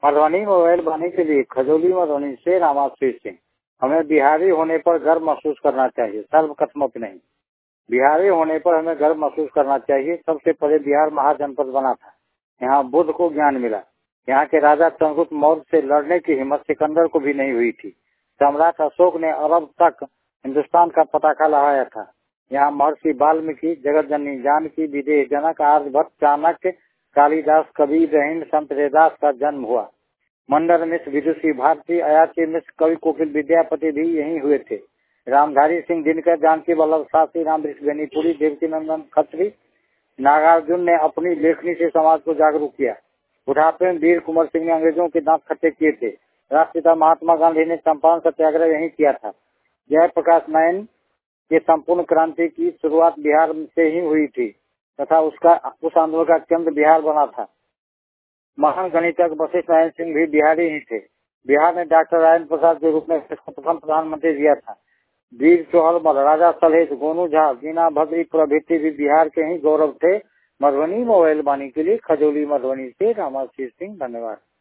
Madhubani mobile बनाने के लिए खजौली मधुबनी से रामाश्री सिंह। हमें बिहारी होने पर गर्व महसूस करना चाहिए, सर्वकथमपि नहीं। बिहारी होने पर हमें गर्व महसूस करना चाहिए। सबसे पहले बिहार महाजनपद बना था, यहाँ बुद्ध को ज्ञान मिला। यहाँ के राजा चंद्रगुप्त मौर्य से लड़ने की हिम्मत सिकंदर को भी नहीं हुई थी। सम्राट अशोक ने अरब तक हिंदुस्तान का पताका लहराया था। यहाँ महर्षि वाल्मीकि, जगत जननी जानकी, विदेह जनक, आर्यभट्ट, चाणक्य, कालिदास, कबीर, रहीम, संत रैदास का जन्म हुआ। मंडन मिश्र, विदुषी भारती, अयाची मिश्र, कवि कोकिल विद्यापति भी यहीं हुए थे। रामधारी सिंह दिनकर, जानकी वल्लभ शास्त्री, रामवृक्ष बेनीपुरी, देवकी नंदन खत्री, नागार्जुन ने अपनी लेखनी से समाज को जागरूक किया। बुढ़ापे में वीर कुंवर सिंह ने अंग्रेजों के दांत खट्टे किए थे। राष्ट्रपिता महात्मा गांधी ने चंपारण सत्याग्रह यहीं किया था। जयप्रकाश नारायण के संपूर्ण क्रांति की शुरुआत बिहार से ही हुई थी तथा उस आंदोलन का केंद्र बिहार बना था। महान गणितज्ञ वशिष्ठ नारायण सिंह भी बिहारी ही थे। बिहार ने डॉक्टर राजेंद्र प्रसाद के रूप में प्रथम प्रधानमंत्री दिया था। वीर चोहलमल, राजा सलहेश, गोनू झा, बीना भद्री प्रभृति भी बिहार के ही गौरव थे। मधुबनी मोबाइल वाणी के लिए खजौली मधुबनी से रामाश्री सिंह। धन्यवाद।